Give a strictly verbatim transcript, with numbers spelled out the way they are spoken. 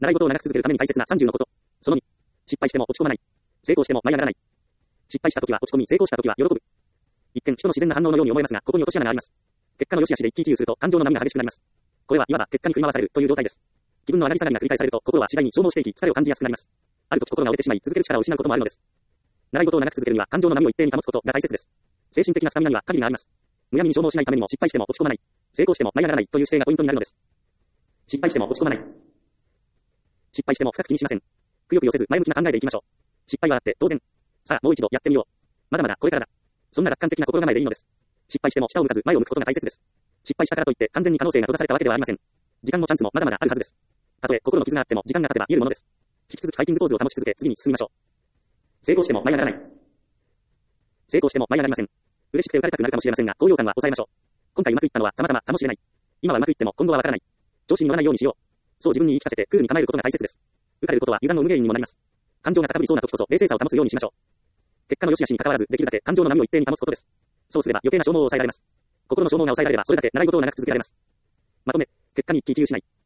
習い事を長く続けるために大切なさんじゅうのこと。そのに、失敗しても落ち込まない。成功しても舞い上がらない。失敗したときは落ち込み、成功したときは喜ぶ。一見、人の自然な反応のように思えますが、ここに落とし穴があります。結果の良し悪しで一喜一憂すると、感情の波が激しくなります。これはいわば結果に振り回されるという状態です。気分の上がり下がりが繰り返されると、心は次第に消耗していき、疲れを感じやすくなります。ある時心が折れてしまい、続ける力を失うこともあるのです。習い事を長く続けるには、感情の波を一定に保つことが大切です。精神的なスタミナには限りがあります。むやみに消耗しないためにも、失敗しても落ち込まない。成功しても舞い上がらないという姿勢がポイントになるのです。失敗しても落ち込まない。失敗しても深く気にしません。くよくよせず前向きな考えでいきましょう。失敗はあって当然。さあ、もう一度やってみよう。まだまだこれからだ。そんな楽観的な心構えでいいのです。失敗しても下を向かず前を向くことが大切です。失敗したからといって完全に可能性が閉ざされたわけではありません。時間もチャンスもまだまだあるはずです。たとえ心の傷があっても時間が経てば癒えるものです。引き続きハイキングポーズを保ち続け次に進みましょう。成功しても舞い上がらない。成功しても舞い上がりません。嬉しくて浮かれたくなるかもしれませんが、高揚感は抑えましょう。今回うまくいったのはたまたまかもしれない。今はうまくいっても今後はわからない。調子に乗らないようにしよう。そう自分に言い聞かせてクールに構えることが大切です。浮かれることは油断の無原因にもなります。感情が高ぶりそうな時こそ冷静さを保つようにしましょう。結果の良し悪しに関わらずできるだけ感情の波を一定に保つことです。そうすれば余計な消耗を抑えられます。心の消耗が抑えられればそれだけ習い事を長く続けられます。まとめ、結果に一喜一憂しない。